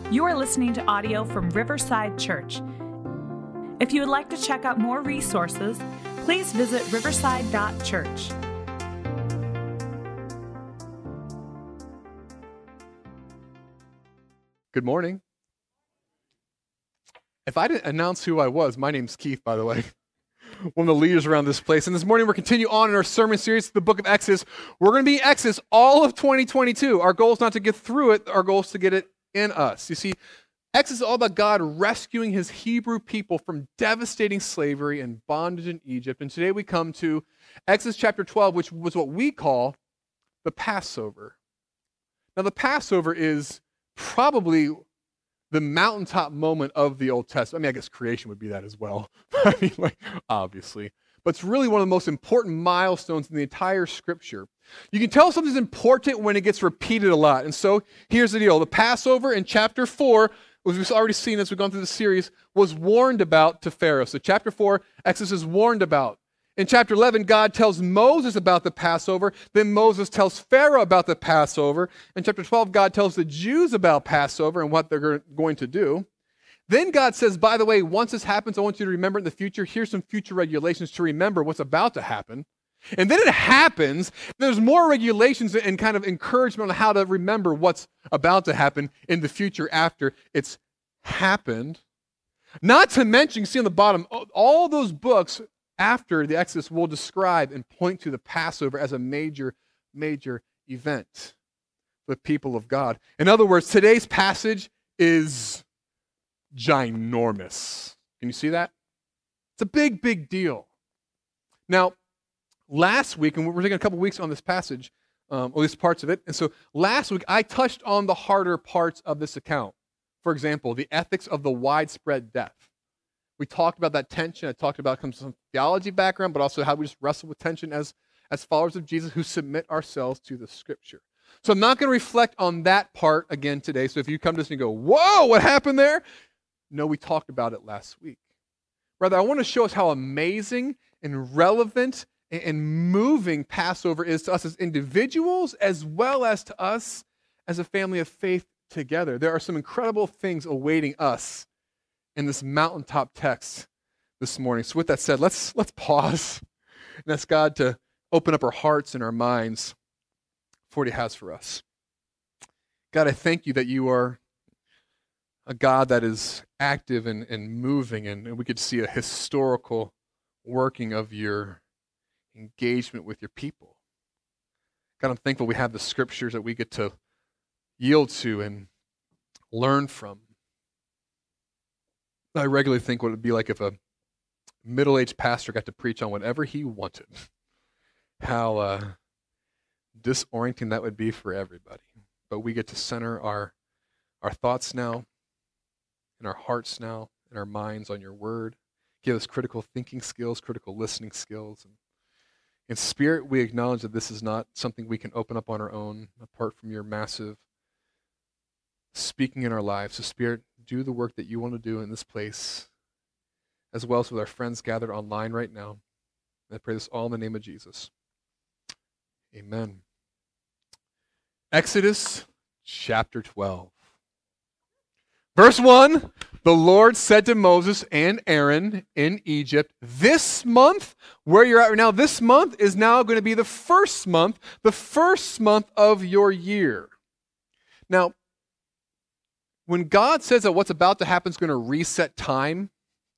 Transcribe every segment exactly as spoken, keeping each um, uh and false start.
You are listening to audio from Riverside Church. If you would like to check out more resources, please visit riverside dot church. Good morning. If I didn't announce who I was, my name's Keith, by the way. One of the leaders around this place. And this morning we're continuing on in our sermon series, the book of Exodus. We're going to be in Exodus all of twenty twenty-two. Our goal is not to get through it. Our goal is to get it in us. You see, Exodus is all about God rescuing his Hebrew people from devastating slavery and bondage in Egypt. And today we come to Exodus chapter twelve, which was what we call the Passover. Now, the Passover is probably the mountaintop moment of the Old Testament. I mean, I guess creation would be that as well. I mean, like, obviously. But it's really one of the most important milestones in the entire Scripture. You can tell something's important when it gets repeated a lot. And so here's the deal. The Passover in chapter four, as we've already seen as we've gone through the series, was warned about to Pharaoh. So chapter four, Exodus is warned about. In chapter eleven, God tells Moses about the Passover. Then Moses tells Pharaoh about the Passover. In chapter twelve, God tells the Jews about Passover and what they're going to do. Then God says, by the way, once this happens, I want you to remember in the future, here's some future regulations to remember what's about to happen. And then it happens, there's more regulations and kind of encouragement on how to remember what's about to happen in the future after it's happened. Not to mention, you see on the bottom, all those books after the Exodus will describe and point to the Passover as a major, major event for the people of God. In other words, today's passage is ginormous. Can you see that? It's a big, big deal. Now, last week, and we're taking a couple weeks on this passage, um, or at least parts of it, and so last week I touched on the harder parts of this account. For example, the ethics of the widespread death. We talked about that tension. I talked about some theology background, but also how we just wrestle with tension as, as followers of Jesus who submit ourselves to the Scripture. So I'm not going to reflect on that part again today. So if you come to this and you go, whoa, what happened there? No, we talked about it last week. Rather, I want to show us how amazing and relevant and moving Passover is to us as individuals as well as to us as a family of faith together. There are some incredible things awaiting us in this mountaintop text this morning. So with that said, let's let's pause and ask God to open up our hearts and our minds for what he has for us. God, I thank you that you are a God that is active and, and moving, and, and we could see a historical working of your engagement with your people. God, I'm thankful we have the Scriptures that we get to yield to and learn from. I regularly think what it would be like if a middle-aged pastor got to preach on whatever he wanted. How uh, disorienting that would be for everybody. But we get to center our our thoughts now, in our hearts now, in our minds on your word. Give us critical thinking skills, critical listening skills. And in spirit, we acknowledge that this is not something we can open up on our own, apart from your massive speaking in our lives. So Spirit, do the work that you want to do in this place, as well as with our friends gathered online right now. And I pray this all in the name of Jesus. Amen. Exodus chapter twelve. Verse one, the Lord said to Moses and Aaron in Egypt, this month, where you're at right now, this month is now going to be the first month, the first month of your year. Now, when God says that what's about to happen is going to reset time,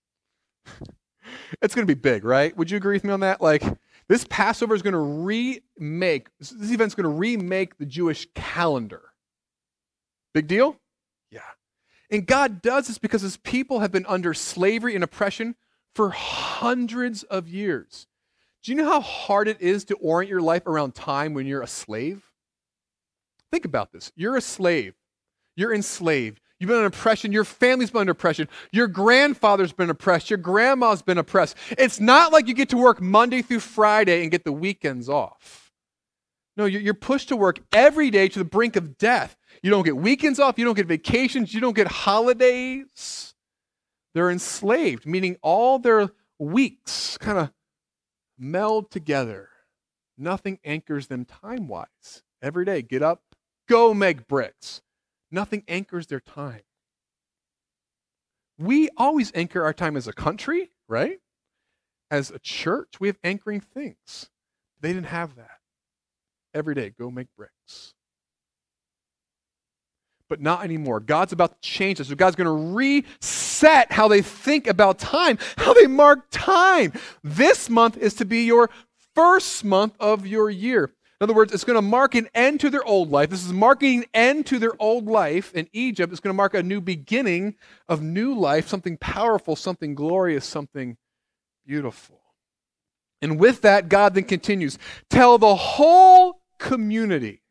it's going to be big, right? Would you agree with me on that? Like, this Passover is going to remake, this event's going to remake the Jewish calendar. Big deal? Yeah. And God does this because his people have been under slavery and oppression for hundreds of years. Do you know how hard it is to orient your life around time when you're a slave? Think about this. You're a slave. You're enslaved. You've been under oppression. Your family's been under oppression. Your grandfather's been oppressed. Your grandma's been oppressed. It's not like you get to work Monday through Friday and get the weekends off. No, you're pushed to work every day to the brink of death. You don't get weekends off. You don't get vacations. You don't get holidays. They're enslaved, meaning all their weeks kind of meld together. Nothing anchors them time-wise. Every day, get up, go make bricks. Nothing anchors their time. We always anchor our time as a country, right? As a church, we have anchoring things. They didn't have that. Every day, go make bricks. But not anymore. God's about to change this. So God's going to reset how they think about time, how they mark time. This month is to be your first month of your year. In other words, it's going to mark an end to their old life. This is marking an end to their old life in Egypt. It's going to mark a new beginning of new life, something powerful, something glorious, something beautiful. And with that, God then continues, tell the whole community.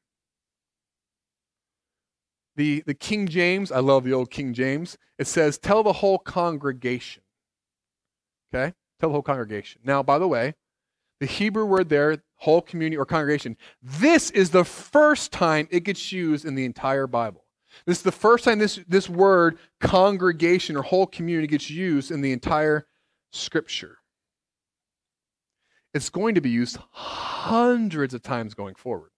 The, the King James, I love the old King James, it says, tell the whole congregation. Okay? Tell the whole congregation. Now, by the way, the Hebrew word there, whole community or congregation, this is the first time it gets used in the entire Bible. This is the first time this, this word, congregation or whole community, gets used in the entire Scripture. It's going to be used hundreds of times going forward.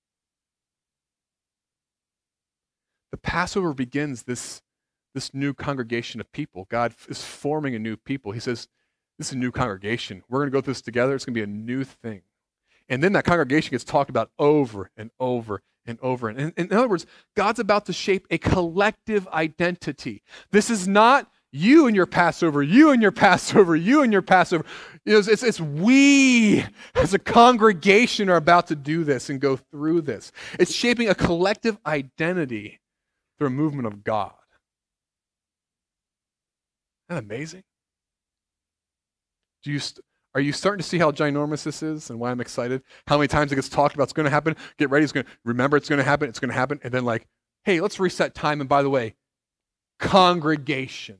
The Passover begins this, this new congregation of people. God is forming a new people. He says, this is a new congregation. We're going to go through this together. It's going to be a new thing. And then that congregation gets talked about over and over and over. And, and in other words, God's about to shape a collective identity. This is not you and your Passover, you and your Passover, you and your Passover. It's, it's, it's we as a congregation are about to do this and go through this. It's shaping a collective identity through a movement of God. Isn't that amazing? Do you st- are you starting to see how ginormous this is and why I'm excited? How many times it gets talked about, it's going to happen, get ready, it's going to, remember it's going to happen, it's going to happen, and then like, hey, let's reset time, and by the way, congregation.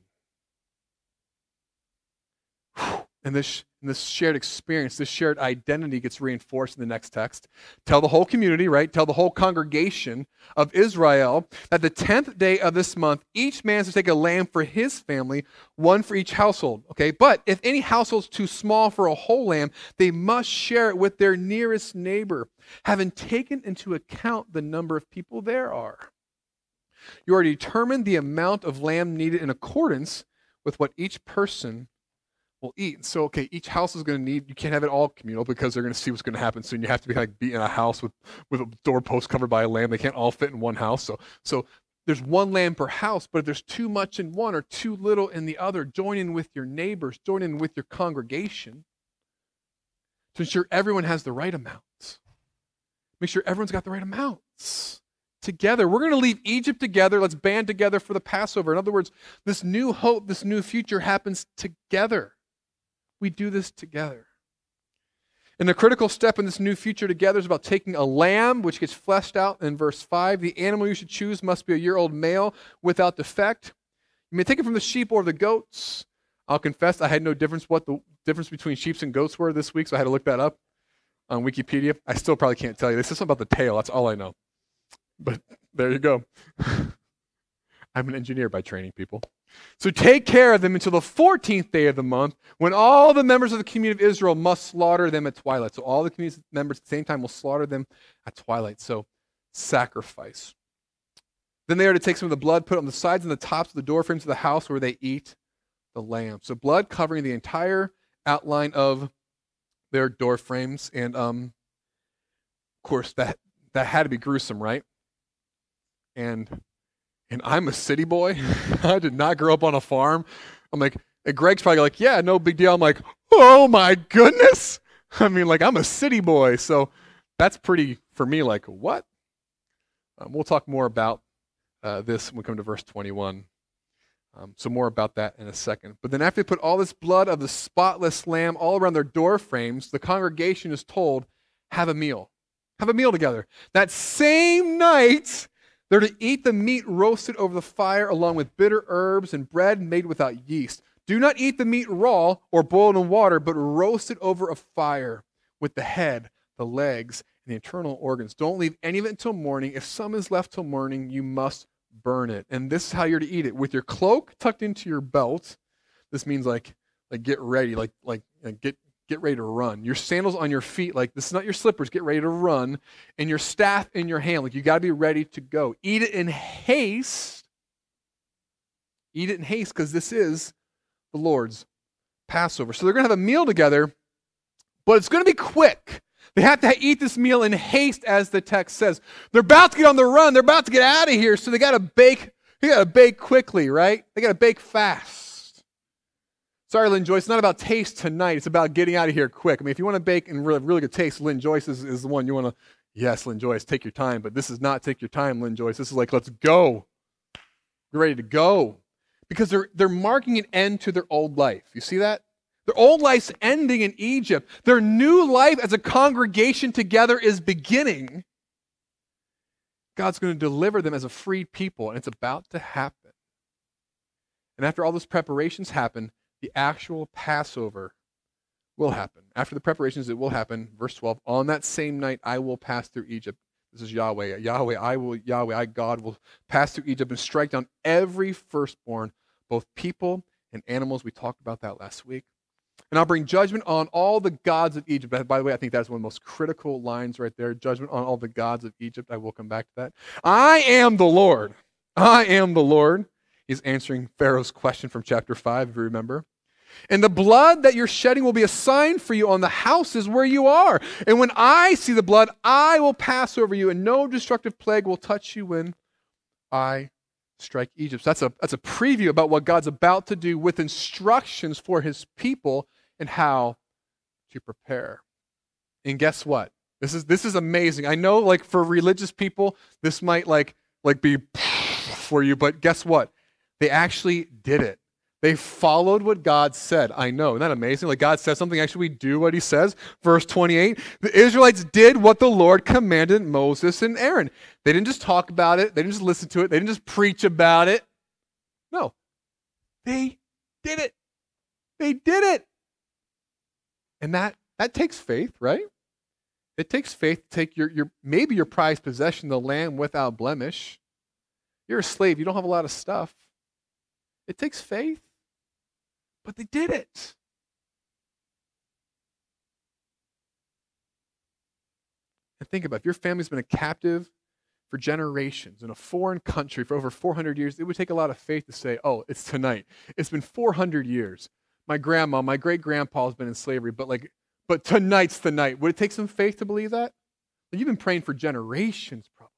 And this, and this shared experience, this shared identity gets reinforced in the next text. Tell the whole community, right? Tell the whole congregation of Israel that the tenth day of this month, each man is to take a lamb for his family, one for each household. Okay, but if any household's too small for a whole lamb, they must share it with their nearest neighbor, having taken into account the number of people there are. You are to determine the amount of lamb needed in accordance with what each person will eat. So, okay, each house is going to need, you can't have it all communal because they're going to see what's going to happen soon. You have to be like be in a house with, with a doorpost covered by a lamb. They can't all fit in one house. So, so there's one lamb per house, but if there's too much in one or too little in the other, join in with your neighbors, join in with your congregation to ensure everyone has the right amounts. Make sure everyone's got the right amounts. Together. We're going to leave Egypt together. Let's band together for the Passover. In other words, this new hope, this new future happens together. We do this together. And the critical step in this new future together is about taking a lamb, which gets fleshed out in verse five. The animal you should choose must be a year-old male without defect. You may take it from the sheep or the goats. I'll confess I had no difference what the difference between sheep and goats were this week, so I had to look that up on Wikipedia. I still probably can't tell you. This is something about the tail. That's all I know. But there you go. I'm an engineer by training, people. So take care of them until the fourteenth day of the month, when all the members of the community of Israel must slaughter them at twilight. So all the community members at the same time will slaughter them at twilight. So sacrifice. Then they are to take some of the blood, put it on the sides and the tops of the door frames of the house where they eat the lamb. So blood covering the entire outline of their door frames. And um, of course, that, that had to be gruesome, right? And And I'm a city boy. I did not grow up on a farm. I'm like, and Greg's probably like, yeah, no big deal. I'm like, oh my goodness. I mean, like, I'm a city boy. So that's pretty, for me, like, what? Um, we'll talk more about uh, this when we come to verse twenty-one. Um, so more about that in a second. But then after they put all this blood of the spotless lamb all around their door frames, the congregation is told, have a meal. Have a meal together. That same night, they're to eat the meat roasted over the fire along with bitter herbs and bread made without yeast. Do not eat the meat raw or boiled in water, but roast it over a fire with the head, the legs, and the internal organs. Don't leave any of it until morning. If some is left till morning, you must burn it. And this is how you're to eat it. With your cloak tucked into your belt. This means like, like get ready, like, like get Get ready to run. Your sandals on your feet, like this is not your slippers, get ready to run. And your staff in your hand, like you got to be ready to go. Eat it in haste Eat it in haste because this is the Lord's Passover. So they're going to have a meal together, but it's going to be quick. They have to eat this meal in haste, as the text says. They're about to get on the run. They're about to get out of here, so they got to bake. They got to bake quickly, right? They got to bake fast. Sorry, Lynn Joyce. It's not about taste tonight. It's about getting out of here quick. I mean, if you want to bake and really, really good taste, Lynn Joyce is, is the one you want to. Yes, Lynn Joyce, take your time. But this is not take your time, Lynn Joyce. This is like, let's go. We're ready to go. Because they're they're marking an end to their old life. You see that? Their old life's ending in Egypt. Their new life as a congregation together is beginning. God's going to deliver them as a freed people, and it's about to happen. And after all those preparations happen, the actual Passover will happen. After the preparations, it will happen. Verse twelve, on that same night I will pass through Egypt. This is Yahweh. Yahweh, I will, Yahweh, I, God, will pass through Egypt and strike down every firstborn, both people and animals. We talked about that last week. And I'll bring judgment on all the gods of Egypt. By the way, I think that's one of the most critical lines right there. Judgment on all the gods of Egypt. I will come back to that. I am the Lord. I am the Lord. He's answering Pharaoh's question from chapter five, if you remember. And the blood that you're shedding will be a sign for you on the houses where you are. And when I see the blood, I will pass over you, and no destructive plague will touch you when I strike Egypt. So that's a, that's a preview about what God's about to do with instructions for his people and how to prepare. And guess what? This is this is amazing. I know, like, for religious people, this might like like be for you, but guess what? They actually did it. They followed what God said. I know. Isn't that amazing? Like, God says something, actually we do what he says. Verse twenty-eight, the Israelites did what the Lord commanded Moses and Aaron. They didn't just talk about it. They didn't just listen to it. They didn't just preach about it. No. They did it. They did it. And that, that takes faith, right? It takes faith to take your, your maybe your prized possession, the lamb without blemish. You're a slave. You don't have a lot of stuff. It takes faith. But they did it. And think about it. If your family's been a captive for generations in a foreign country for over four hundred years, it would take a lot of faith to say, oh, it's tonight. It's been four hundred years. My grandma, my great-grandpa has been in slavery, but like, but tonight's the night. Would it take some faith to believe that? You've been praying for generations, probably.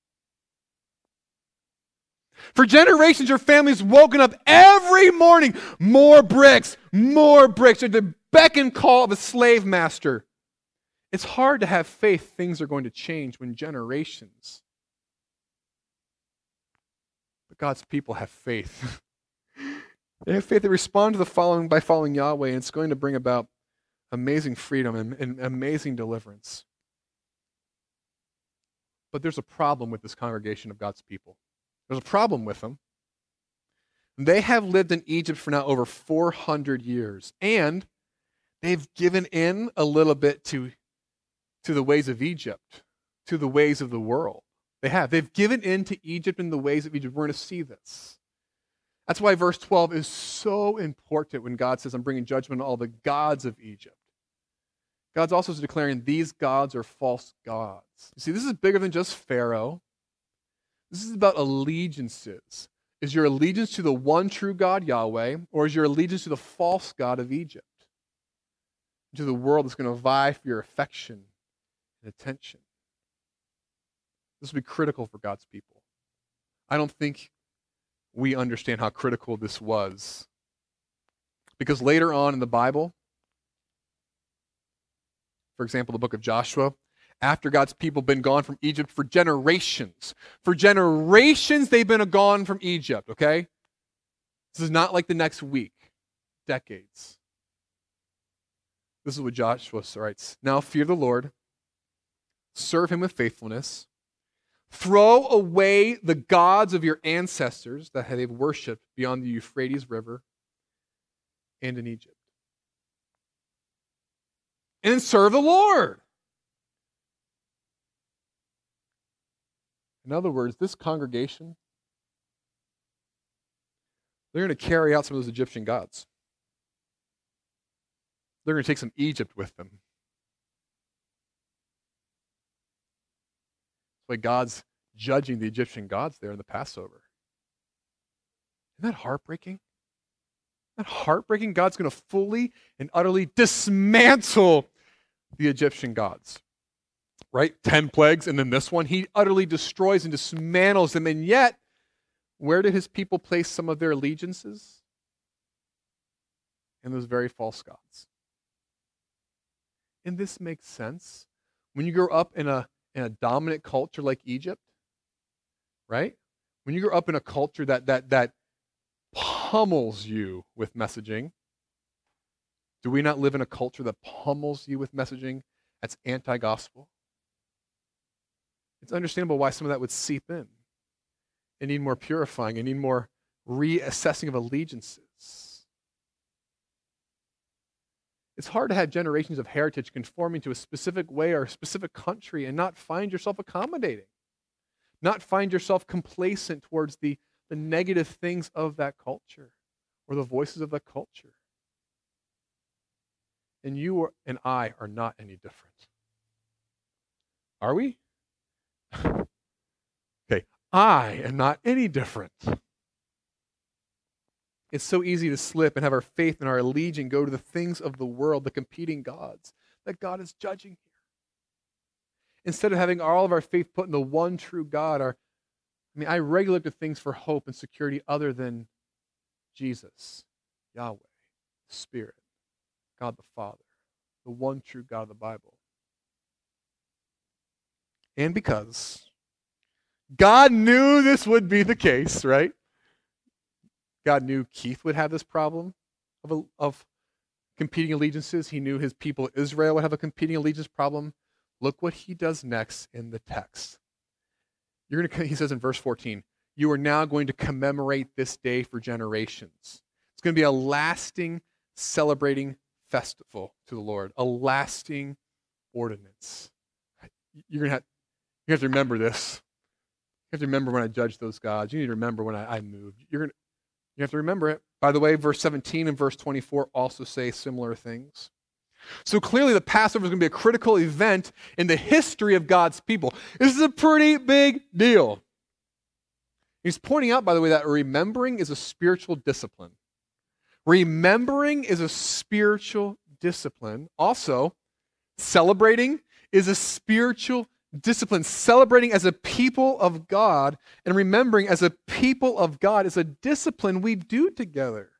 For generations, your family's woken up every morning. More bricks, more bricks. At the beck and call of a slave master. It's hard to have faith things are going to change when generations. But God's people have faith. They have faith. They respond to the following by following Yahweh, and it's going to bring about amazing freedom and, and amazing deliverance. But there's a problem with this congregation of God's people. There's a problem with them. They have lived in Egypt for now over four hundred years, and they've given in a little bit to, to the ways of Egypt, to the ways of the world. They have. They've given in to Egypt and the ways of Egypt. We're going to see this. That's why verse twelve is so important when God says, I'm bringing judgment on all the gods of Egypt. God's also declaring these gods are false gods. You see, this is bigger than just Pharaoh. This is about allegiances. Is your allegiance to the one true God, Yahweh, or is your allegiance to the false god of Egypt? To the world that's going to vie for your affection and attention. This will be critical for God's people. I don't think we understand how critical this was. Because later on in the Bible, for example, the book of Joshua, after God's people been gone from Egypt for generations. For generations, they've been gone from Egypt, okay? This is not like the next week, decades. This is what Joshua writes. Now fear the Lord, serve him with faithfulness, throw away the gods of your ancestors that they've worshipped beyond the Euphrates River and in Egypt. And serve the Lord. In other words, this congregation, they're going to carry out some of those Egyptian gods. They're going to take some Egypt with them. That's why God's judging the Egyptian gods there in the Passover. Isn't that heartbreaking? Isn't that heartbreaking? God's going to fully and utterly dismantle the Egyptian gods. Right? Ten plagues, and then this one. He utterly destroys and dismantles them. And yet, where did his people place some of their allegiances? In those very false gods. And this makes sense. When you grow up in a, in a dominant culture like Egypt, right? When you grow up in a culture that, that, that pummels you with messaging, do we not live in a culture that pummels you with messaging that's anti-gospel? It's understandable why some of that would seep in and need more purifying and need more reassessing of allegiances. It's hard to have generations of heritage conforming to a specific way or a specific country and not find yourself accommodating, not find yourself complacent towards the, the negative things of that culture or the voices of that culture. And you are, and I are not any different. Are we? Okay, I am not any different. It's so easy to slip and have our faith and our allegiance go to the things of the world, the competing gods that God is judging here. Instead of having all of our faith put in the one true God, our, I mean, I regularly look to things for hope and security other than Jesus, Yahweh, Spirit, God the Father, the one true God of the Bible. And because God knew this would be the case, right? God knew Keith would have this problem of, a, of competing allegiances. He knew his people Israel would have a competing allegiance problem. Look what he does next in the text. You're going to, he says in verse fourteen, you are now going to commemorate this day for generations. It's going to be a lasting, celebrating festival to the Lord, a lasting ordinance. You're going to have, you have to remember this. You have to remember when I judged those gods. You need to remember when I, I moved. You're going to, you have to remember it. By the way, verse seventeen and verse twenty-four also say similar things. So clearly the Passover is going to be a critical event in the history of God's people. This is a pretty big deal. He's pointing out, by the way, that remembering is a spiritual discipline. Remembering is a spiritual discipline. Also, celebrating is a spiritual discipline. Celebrating as a people of God and remembering as a people of God is a discipline we do together.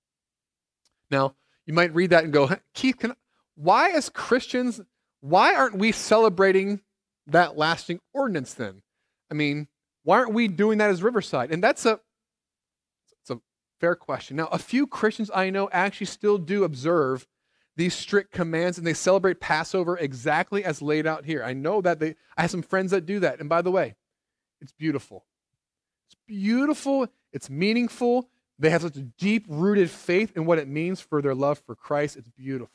Now, you might read that and go, Keith, can, why as Christians, why aren't we celebrating that lasting ordinance then? I mean, why aren't we doing that as Riverside? And that's a, it's a fair question. Now, a few Christians I know actually still do observe these strict commands, and they celebrate Passover exactly as laid out here. I know that they, I have some friends that do that. And by the way, it's beautiful. It's beautiful. It's meaningful. They have such a deep-rooted faith in what it means for their love for Christ. It's beautiful.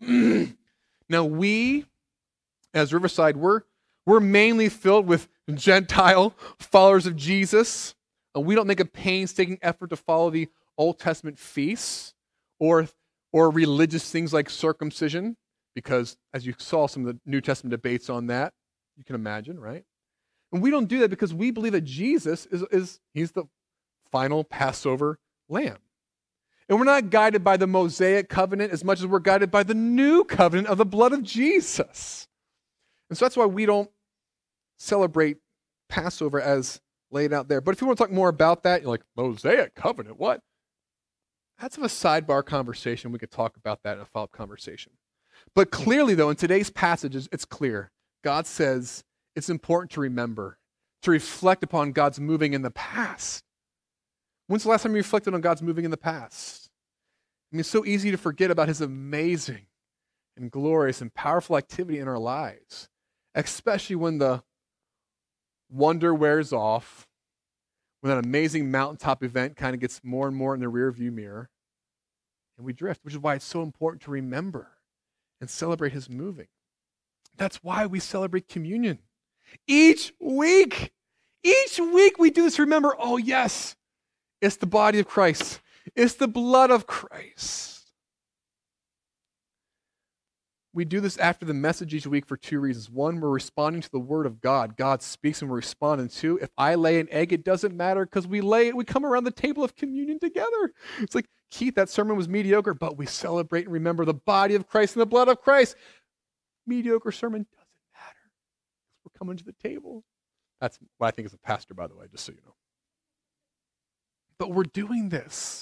Now, we, as Riverside, we're, we're mainly filled with Gentile followers of Jesus. And we don't make a painstaking effort to follow the Old Testament feasts or or religious things like circumcision, because as you saw some of the New Testament debates on that, you can imagine, right? And we don't do that because we believe that Jesus is, is he's the final Passover lamb. And we're not guided by the Mosaic covenant as much as we're guided by the new covenant of the blood of Jesus. And so that's why we don't celebrate Passover as laid out there. But if you want to talk more about that, you're like, Mosaic covenant, what? That's of a sidebar conversation. We could talk about that in a follow-up conversation. But clearly, though, in today's passages, it's clear. God says it's important to remember, to reflect upon God's moving in the past. When's the last time you reflected on God's moving in the past? I mean, it's so easy to forget about his amazing and glorious and powerful activity in our lives, especially when the wonder wears off, when that amazing mountaintop event kind of gets more and more in the rearview mirror, and we drift, which is why it's so important to remember and celebrate his moving. That's why we celebrate communion. Each week, each week we do this. Remember, oh yes, it's the body of Christ. It's the blood of Christ. we do this after the message each week for two reasons. One, we're responding to the word of God. God speaks and we're responding. Two, if I lay an egg, it doesn't matter because we lay it, we come around the table of communion together. It's like, Keith, that sermon was mediocre, but we celebrate and remember the body of Christ and the blood of Christ. Mediocre sermon doesn't matter. We're coming to the table. That's what I think as a pastor, by the way, just so you know. But we're doing this.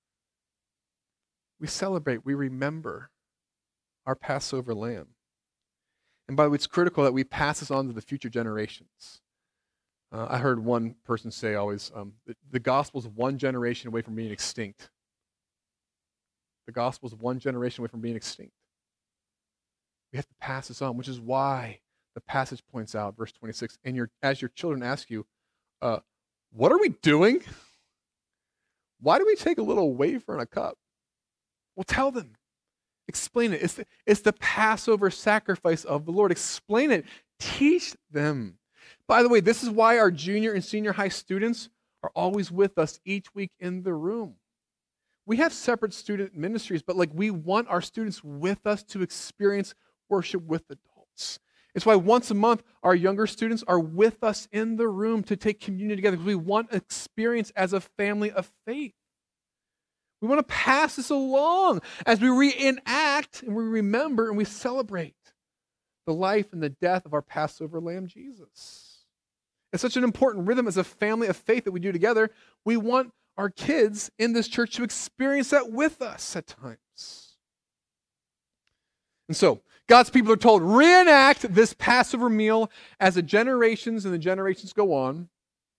We celebrate, we remember our Passover lamb. And by the way, it's critical that we pass this on to the future generations. Uh, I heard one person say always, um, the, the gospel is one generation away from being extinct. The gospel is one generation away from being extinct. We have to pass this on, which is why the passage points out, verse twenty-six, and your, as your children ask you, uh, what are we doing? Why do we take a little wafer and a cup? Well, tell them. Explain it. It's the, it's the Passover sacrifice of the Lord. Explain it. Teach them. By the way, this is why our junior and senior high students are always with us each week in the room. We have separate student ministries, but like we want our students with us to experience worship with adults. It's why once a month our younger students are with us in the room to take communion together because we want experience as a family of faith. We want to pass this along as we reenact and we remember and we celebrate the life and the death of our Passover lamb, Jesus. It's such an important rhythm as a family of faith that we do together. We want our kids in this church to experience that with us at times. And so, God's people are told, reenact this Passover meal as the generations and the generations go on.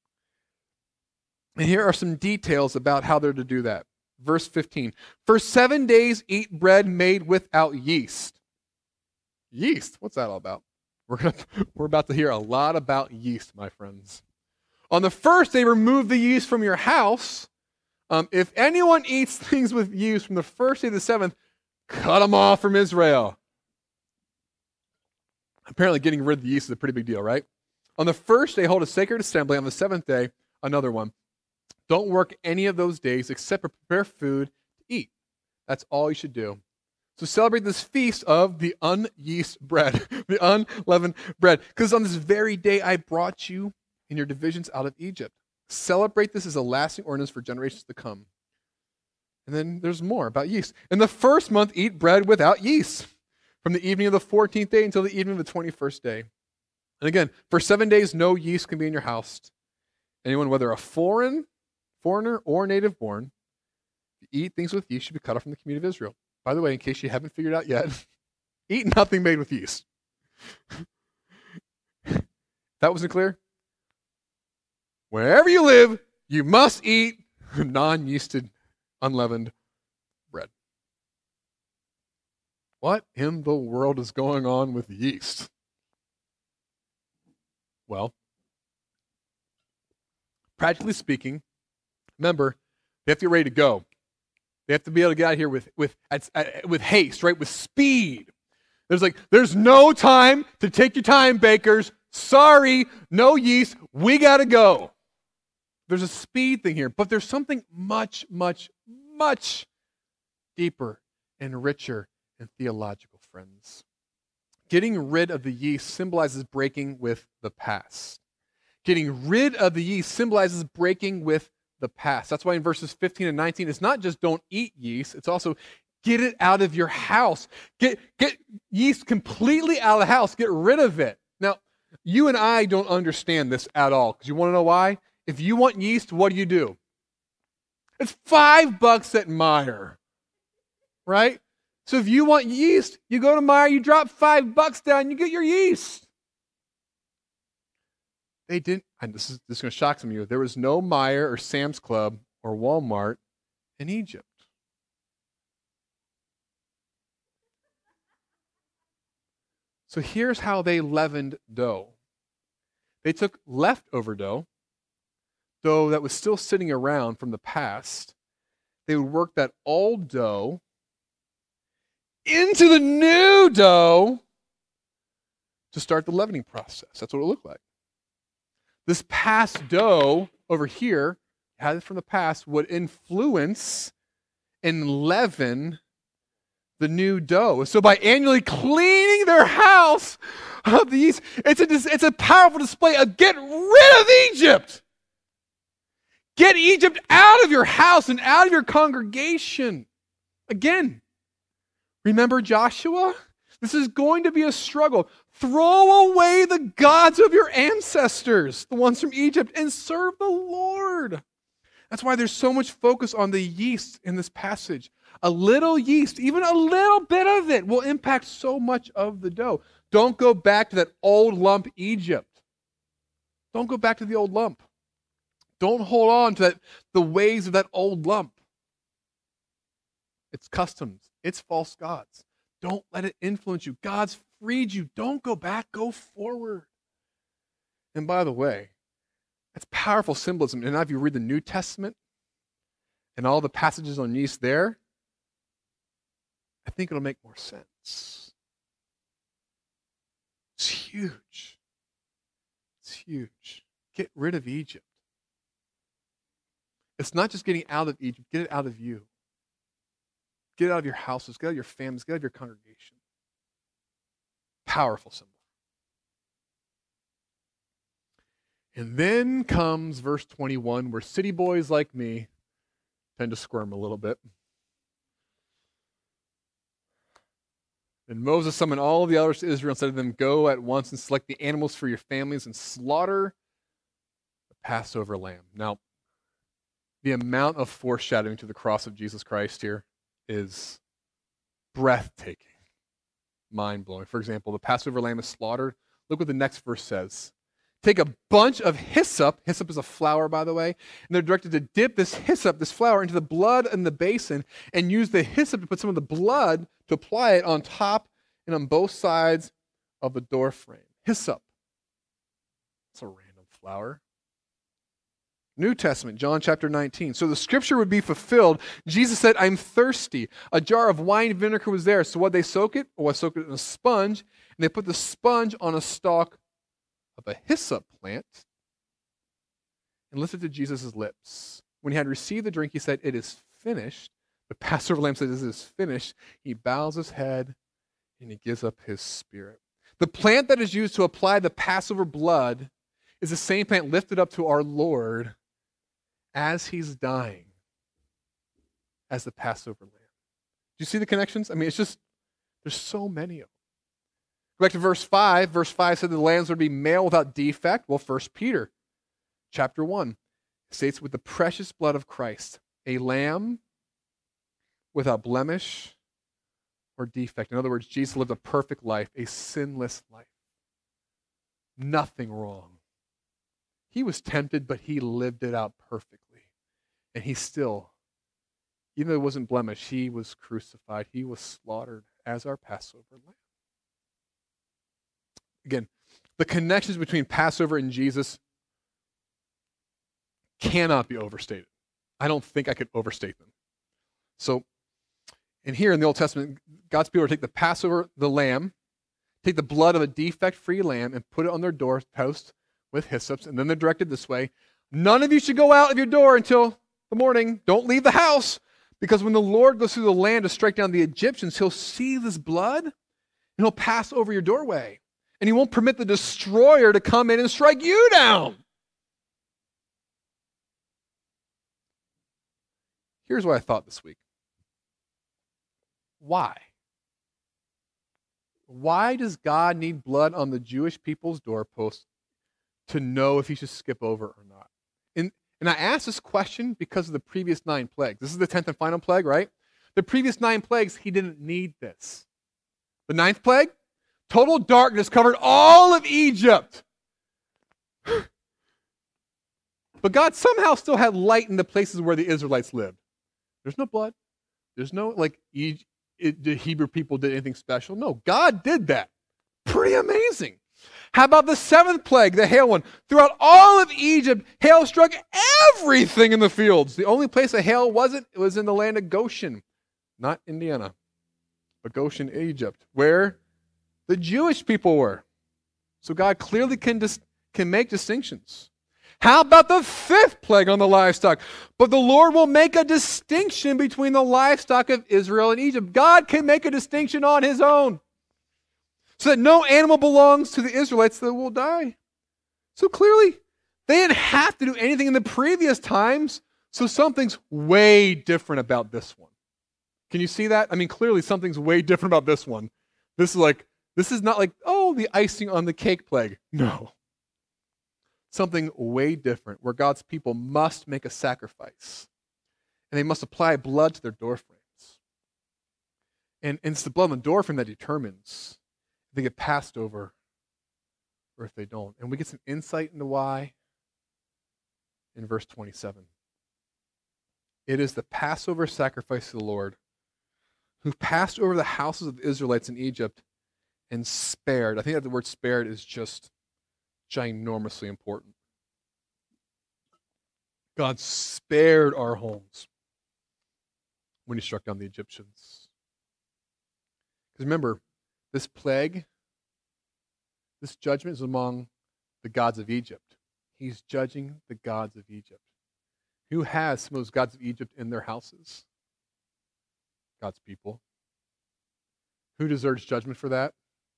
And here are some details about how they're to do that. Verse fifteen, for seven days eat bread made without yeast. Yeast, what's that all about? We're, gonna, we're about to hear a lot about yeast, my friends. On the first day, remove the yeast from your house. Um, if anyone eats things with yeast from the first day to the seventh, cut them off from Israel. Apparently getting rid of the yeast is a pretty big deal, right? On the first day, hold a sacred assembly. On the seventh day, another one. Don't work any of those days except prepare food to eat. That's all you should do. So celebrate this feast of the unyeast bread, the unleavened bread. Because on this very day I brought you and your divisions out of Egypt. Celebrate this as a lasting ordinance for generations to come. And then there's more about yeast. In the first month, eat bread without yeast, from the evening of the fourteenth day until the evening of the twenty-first day. And again, for seven days, no yeast can be in your house. Anyone, whether a foreign foreigner or native born, to eat things with yeast should be cut off from the community of Israel. By the way, in case you haven't figured out yet, eat nothing made with yeast. That wasn't clear? Wherever you live, you must eat non-yeasted, unleavened bread. What in the world is going on with yeast? Well, practically speaking, remember, they have to get ready to go. They have to be able to get out of here with, with, with haste, right? With speed. There's like, there's no time to take your time, bakers. Sorry, no yeast. We got to go. There's a speed thing here, but there's something much, much, much deeper and richer and theological, friends. Getting rid of the yeast symbolizes breaking with the past. Getting rid of the yeast symbolizes breaking with the past. That's why in verses fifteen and nineteen, it's not just don't eat yeast, it's also get it out of your house. Get, get yeast completely out of the house. Get rid of it. Now, you and I don't understand this at all, because you want to know why? If you want yeast, what do you do? It's five bucks at Meijer, right? So if you want yeast, you go to Meijer, you drop five bucks down, you get your yeast. They didn't, and this is, this is going to shock some of you, there was no Meijer or Sam's Club or Walmart in Egypt. So here's how they leavened dough. They took leftover dough, dough that was still sitting around from the past. They would work that old dough into the new dough to start the leavening process. That's what it looked like. This past dough over here, had it from the past, would influence and leaven the new dough. So by annually cleaning their house of the yeast, it's a, it's a powerful display of get rid of Egypt. Get Egypt out of your house and out of your congregation. Again, remember Joshua? This is going to be a struggle. Throw away the gods of your ancestors, the ones from Egypt, and serve the Lord. That's why there's so much focus on the yeast in this passage. A little yeast, even a little bit of it, will impact so much of the dough. Don't go back to that old lump Egypt. Don't go back to the old lump. Don't hold on to that, the ways of that old lump. It's customs. It's false gods. Don't let it influence you. God's freed you. Don't go back. Go forward. And by the way, that's powerful symbolism. And now if you read the New Testament and all the passages on yeast there, I think it'll make more sense. It's huge. It's huge. Get rid of Egypt. It's not just getting out of Egypt. Get it out of you. Get it out of your houses. Get out of your families. Get out of your congregation. Powerful symbol. And then comes verse twenty-one, where city boys like me tend to squirm a little bit. And Moses summoned all of the elders to Israel and said to them, go at once and select the animals for your families and slaughter the Passover lamb. Now, the amount of foreshadowing to the cross of Jesus Christ here is breathtaking, mind-blowing. For example, the Passover lamb is slaughtered. Look what the next verse says. Take a bunch of hyssop. Hyssop is a flower, by the way. And they're directed to dip this hyssop, this flower, into the blood in the basin and use the hyssop to put some of the blood to apply it on top and on both sides of the door frame. Hyssop. It's a random flower. New Testament, John chapter nineteen. So the scripture would be fulfilled. Jesus said, I'm thirsty. A jar of wine vinegar was there. So what they soak it? Or soak it in a sponge, and they put the sponge on a stalk of a hyssop plant and lifted to Jesus' lips. When he had received the drink, he said, it is finished. The Passover lamb says, it is finished. He bows his head and he gives up his spirit. The plant that is used to apply the Passover blood is the same plant lifted up to our Lord as he's dying as the Passover lamb. Do you see the connections? I mean, it's just, there's so many of them. Go back to verse five. Verse five said the lambs would be male without defect. Well, First Peter chapter one states, with the precious blood of Christ, a lamb without blemish or defect. In other words, Jesus lived a perfect life, a sinless life. Nothing wrong. He was tempted, but he lived it out perfectly. And he still, even though it wasn't blemish, he was crucified. He was slaughtered as our Passover lamb. Again, the connections between Passover and Jesus cannot be overstated. I don't think I could overstate them. So, and here in the Old Testament, God's people would take the Passover, the lamb, take the blood of a defect-free lamb and put it on their doorpost with hyssops, and then they're directed this way. None of you should go out of your door until the morning. Don't leave the house, because when the Lord goes through the land to strike down the Egyptians, he'll see this blood, and he'll pass over your doorway. And he won't permit the destroyer to come in and strike you down. Here's what I thought this week. Why? Why does God need blood on the Jewish people's doorpost to know if he should skip over or not? And, and I asked this question because of the previous nine plagues. This is the tenth and final plague, right? The previous nine plagues, he didn't need this. The ninth plague, total darkness covered all of Egypt. But God somehow still had light in the places where the Israelites lived. There's no blood. There's no, like, e- it, the Hebrew people did anything special. No, God did that. Pretty amazing. How about the seventh plague, the hail one? Throughout all of Egypt, hail struck everything in the fields. The only place a hail wasn't, it was in the land of Goshen. Not Indiana, but Goshen, Egypt, where the Jewish people were. So God clearly can, dis- can make distinctions. How about the fifth plague on the livestock? But the Lord will make a distinction between the livestock of Israel and Egypt. God can make a distinction on his own, so that no animal belongs to the Israelites that will die. So clearly, they didn't have to do anything in the previous times, so something's way different about this one. Can you see that? I mean, clearly something's way different about this one. This is like, this is not like, oh, the icing on the cake plague. No. Something way different, where God's people must make a sacrifice, and they must apply blood to their doorframes. And, and it's the blood on the doorframe that determines if they get passed over or if they don't. And we get some insight into why in verse twenty-seven. It is the Passover sacrifice to the Lord, who passed over the houses of the Israelites in Egypt and spared. I think that the word spared is just ginormously important. God spared our homes when he struck down the Egyptians. Because remember, this plague, this judgment is among the gods of Egypt. He's judging the gods of Egypt. Who has some of those gods of Egypt in their houses? God's people. Who deserves judgment for that?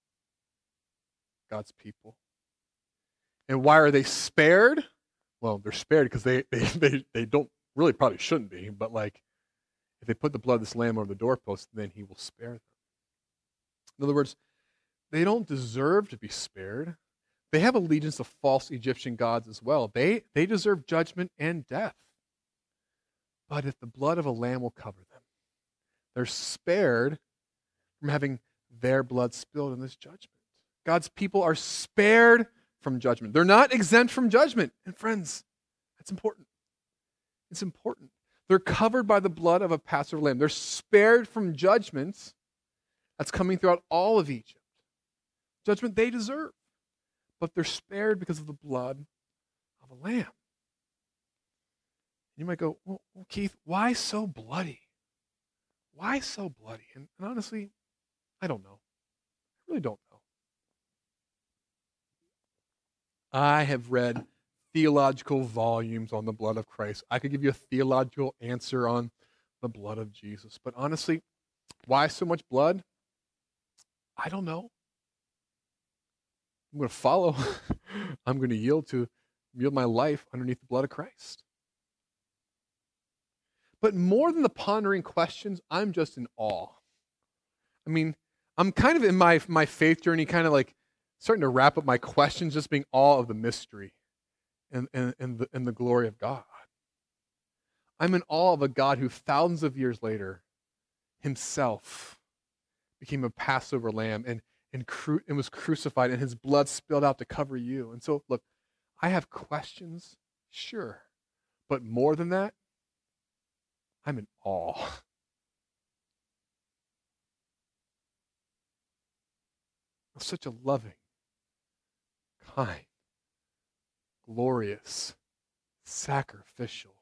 God's people. And why are they spared? Well, they're spared because they, they, they, they don't, really probably shouldn't be, but like, if they put the blood of this lamb over the doorpost, then he will spare them. In other words, they don't deserve to be spared. They have allegiance to false Egyptian gods as well. They, they deserve judgment and death. But if the blood of a lamb will cover them, they're spared from having their blood spilled in this judgment. God's people are spared from judgment. They're not exempt from judgment. And friends, that's important. It's important. They're covered by the blood of a Passover lamb. They're spared from judgments that's coming throughout all of Egypt. Judgment they deserve. But they're spared because of the blood of a lamb. You might go, well, well Keith, why so bloody? Why so bloody? And, and honestly, I don't know. I really don't know. I have read theological volumes on the blood of Christ. I could give you a theological answer on the blood of Jesus. But honestly, why so much blood? I don't know. I'm going to follow. I'm going to yield to yield my life underneath the blood of Christ. But more than the pondering questions, I'm just in awe. I mean, I'm kind of in my, my faith journey, kind of like starting to wrap up my questions, just being awe of the mystery and, and, and, the, and the glory of God. I'm in awe of a God who thousands of years later himself became a Passover lamb and, and, cru- and was crucified, and his blood spilled out to cover you. And so, look, I have questions, sure. But more than that, I'm in awe. Of such a loving, kind, glorious, sacrificial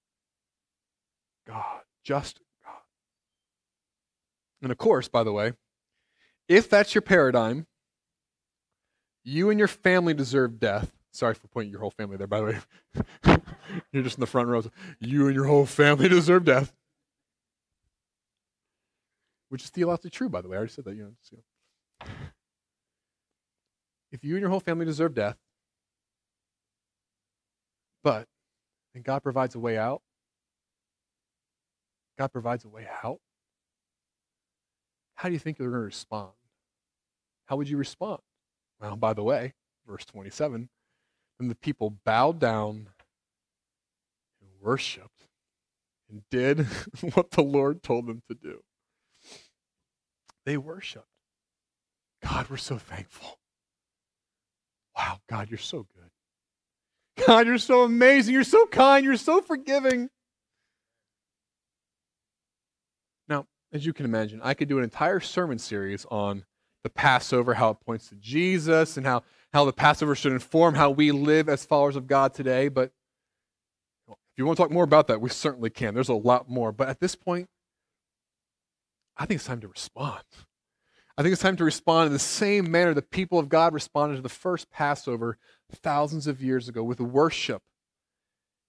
God, just God. And of course, by the way, if that's your paradigm, you and your family deserve death. Sorry for pointing your whole family there, by the way. You're just in the front row. You and your whole family deserve death. Which is theologically true, by the way. I already said that. You know, just, you know. If you and your whole family deserve death, but and God provides a way out, God provides a way out, how do you think you're going to respond? How would you respond? Well, by the way, verse twenty-seven, then the people bowed down and worshiped and did what the Lord told them to do. They worshiped. God, we're so thankful. Wow, God, you're so good. God, you're so amazing. You're so kind. You're so forgiving. Now, as you can imagine, I could do an entire sermon series on the Passover, how it points to Jesus, and how, how the Passover should inform how we live as followers of God today. But if you want to talk more about that, we certainly can. There's a lot more. But at this point, I think it's time to respond. I think it's time to respond in the same manner the people of God responded to the first Passover thousands of years ago, with worship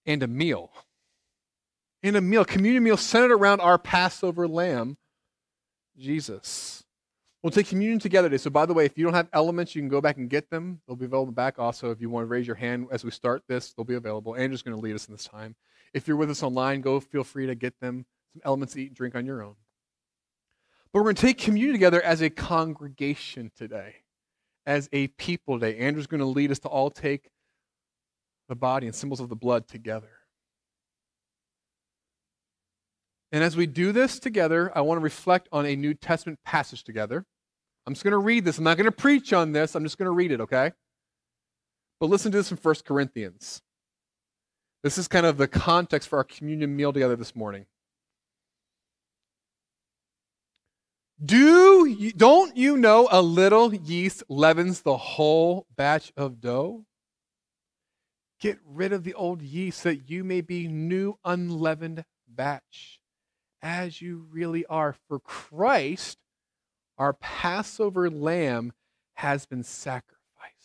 and a meal. And a meal, communion meal centered around our Passover lamb, Jesus. We'll take communion together today. So by the way, if you don't have elements, you can go back and get them. They'll be available back also. If you want to raise your hand as we start this, they'll be available. Andrew's going to lead us in this time. If you're with us online, go feel free to get them, some elements to eat and drink on your own. But we're going to take communion together as a congregation today, as a people today. Andrew's going to lead us to all take the body and symbols of the blood together. And as we do this together, I want to reflect on a New Testament passage together. I'm just going to read this. I'm not going to preach on this. I'm just going to read it, okay? But listen to this in First Corinthians. This is kind of the context for our communion meal together this morning. Do you, don't you know a little yeast leavens the whole batch of dough? Get rid of the old yeast so that you may be new unleavened batch, as you really are. For Christ, our Passover lamb, has been sacrificed.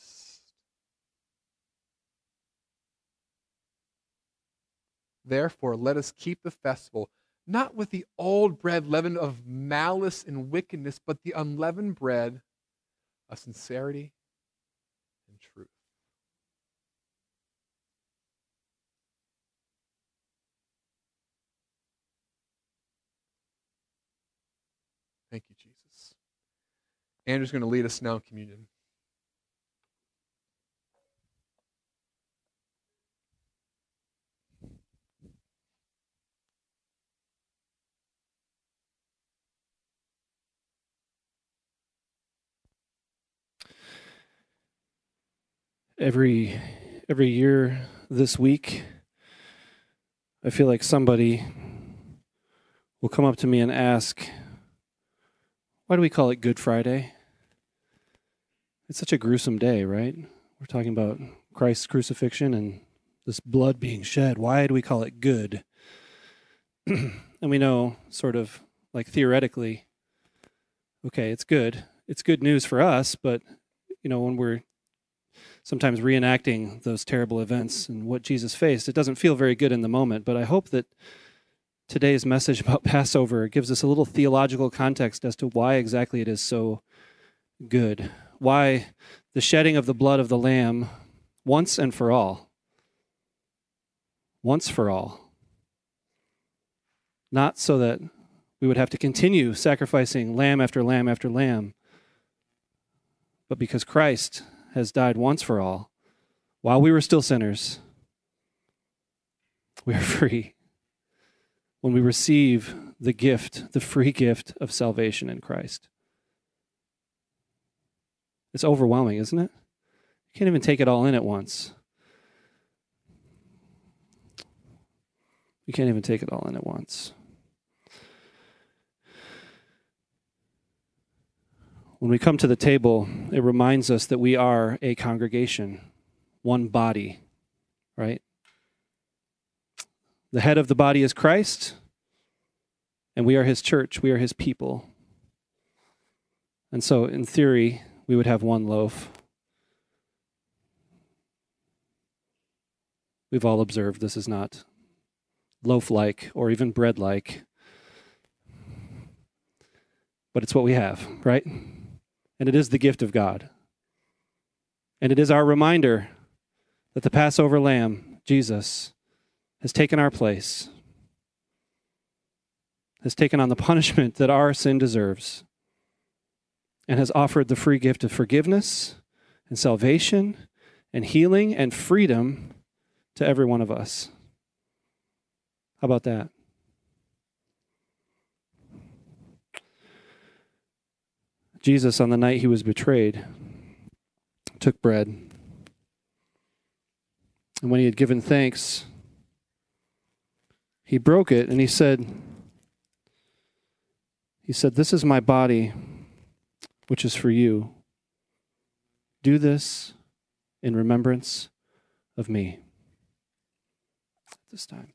Therefore, let us keep the festival, not with the old bread leavened of malice and wickedness, but the unleavened bread of sincerity and truth. Thank you, Jesus. Andrew's going to lead us now in communion. Every every year this week, I feel like somebody will come up to me and ask, why do we call it Good Friday? It's such a gruesome day, right? We're talking about Christ's crucifixion and this blood being shed. Why do we call it good? And we know, sort of like theoretically, okay, it's good. It's good news for us, but, you know, when we're sometimes reenacting those terrible events and what Jesus faced, it doesn't feel very good in the moment. But I hope that today's message about Passover gives us a little theological context as to why exactly it is so good. Why the shedding of the blood of the Lamb once and for all. Once for all. Not so that we would have to continue sacrificing lamb after lamb after lamb, but because Christ has died once for all, while we were still sinners, we are free. When we receive the gift, the free gift of salvation in Christ. It's overwhelming, isn't it? You can't even take it all in at once. You can't even take it all in at once. When we come to the table, it reminds us that we are a congregation, one body, right? The head of the body is Christ, and we are his church, we are his people. And so, in theory, we would have one loaf. We've all observed this is not loaf-like or even bread-like, but it's what we have, right? And it is the gift of God. And it is our reminder that the Passover lamb, Jesus, has taken our place, has taken on the punishment that our sin deserves, and has offered the free gift of forgiveness and salvation and healing and freedom to every one of us. How about that? Jesus, on the night he was betrayed, took bread. And when he had given thanks, he broke it and he said, he said, "This is my body, which is for you. Do this in remembrance of me." At this time.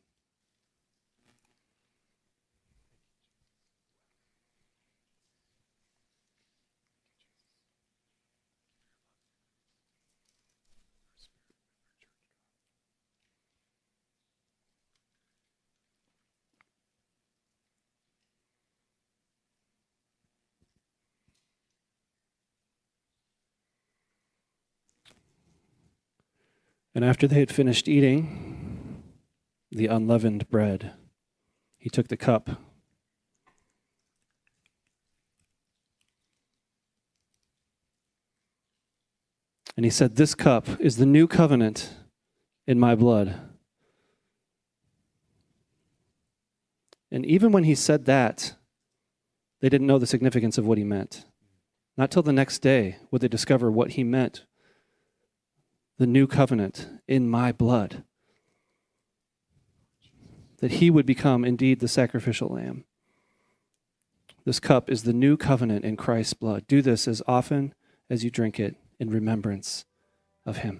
And after they had finished eating the unleavened bread, he took the cup. And he said, "This cup is the new covenant in my blood." And even when he said that, they didn't know the significance of what he meant. Not till the next day would they discover what he meant. The new covenant in my blood. That he would become indeed the sacrificial lamb. This cup is the new covenant in Christ's blood. Do this as often as you drink it in remembrance of him.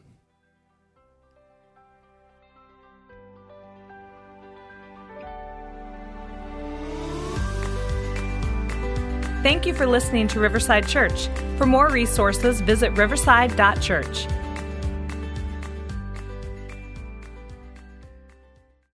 Thank you for listening to Riverside Church. For more resources, visit riverside dot church.